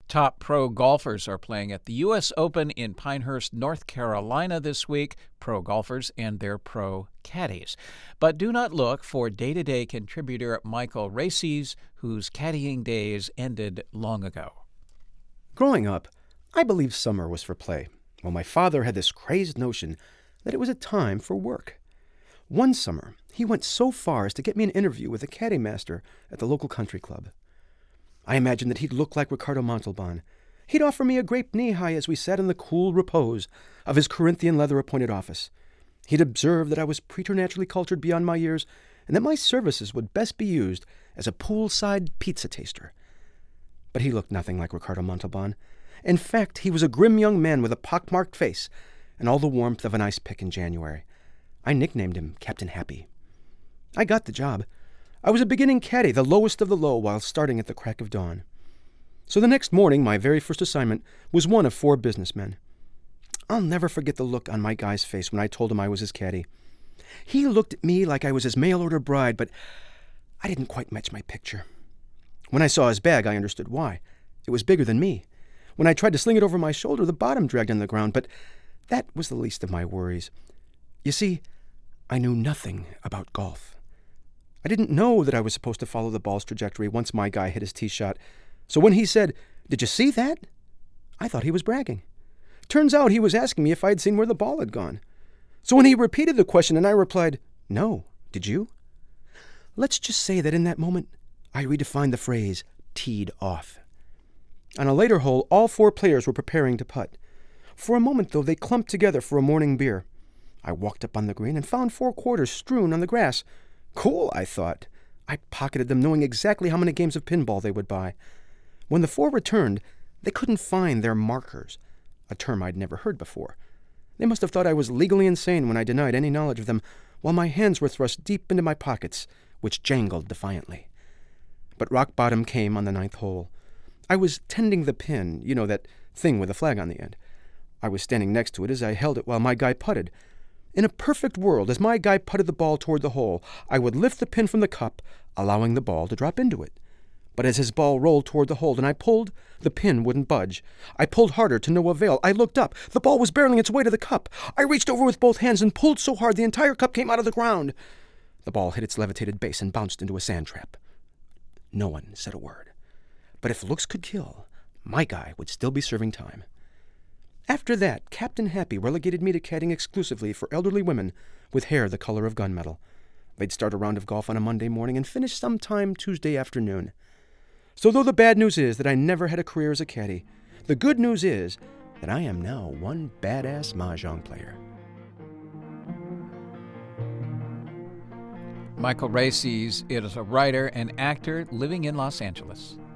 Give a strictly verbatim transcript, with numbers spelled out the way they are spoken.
Top pro golfers are playing at the U S Open in Pinehurst, North Carolina this week, pro golfers and their pro caddies. But do not look for day-to-day contributor Michael Races, whose caddying days ended long ago. Growing up, I believed summer was for play, while my father had this crazed notion that it was a time for work. One summer, he went so far as to get me an interview with a caddy master at the local country club. I imagined that he'd look like Ricardo Montalban. He'd offer me a grape knee-high as we sat in the cool repose of his Corinthian leather-appointed office. He'd observe that I was preternaturally cultured beyond my years and that my services would best be used as a poolside pizza taster. But he looked nothing like Ricardo Montalban. In fact, he was a grim young man with a pockmarked face and all the warmth of an ice pick in January. I nicknamed him Captain Happy. I got the job. I was a beginning caddy, the lowest of the low, while starting at the crack of dawn. So the next morning, my very first assignment was one of four businessmen. I'll never forget the look on my guy's face when I told him I was his caddy. He looked at me like I was his mail-order bride, but I didn't quite match my picture. When I saw his bag, I understood why. It was bigger than me. When I tried to sling it over my shoulder, the bottom dragged on the ground, but that was the least of my worries. You see, I knew nothing about golf. I didn't know that I was supposed to follow the ball's trajectory once my guy hit his tee shot. So when he said, "Did you see that?" I thought he was bragging. Turns out he was asking me if I'd seen where the ball had gone. So when he repeated the question and I replied, "No, did you?" Let's just say that in that moment, I redefined the phrase, teed off. On a later hole, all four players were preparing to putt. For a moment, though, they clumped together for a morning beer. I walked up on the green and found four quarters strewn on the grass. Cool, I thought. I pocketed them knowing exactly how many games of pinball they would buy. When the four returned, they couldn't find their markers, a term I'd never heard before. They must have thought I was legally insane when I denied any knowledge of them, while my hands were thrust deep into my pockets, which jangled defiantly. But rock bottom came on the ninth hole. I was tending the pin, you know, that thing with a flag on the end. I was standing next to it as I held it while my guy putted. In a perfect world, as my guy putted the ball toward the hole, I would lift the pin from the cup, allowing the ball to drop into it. But as his ball rolled toward the hole and I pulled, the pin wouldn't budge. I pulled harder to no avail. I looked up. The ball was barreling its way to the cup. I reached over with both hands and pulled so hard the entire cup came out of the ground. The ball hit its levitated base and bounced into a sand trap. No one said a word. But if looks could kill, my guy would still be serving time. After that, Captain Happy relegated me to caddying exclusively for elderly women with hair the color of gunmetal. They'd start a round of golf on a Monday morning and finish sometime Tuesday afternoon. So though the bad news is that I never had a career as a caddy, the good news is that I am now one badass mahjong player. Michael Races is a writer and actor living in Los Angeles.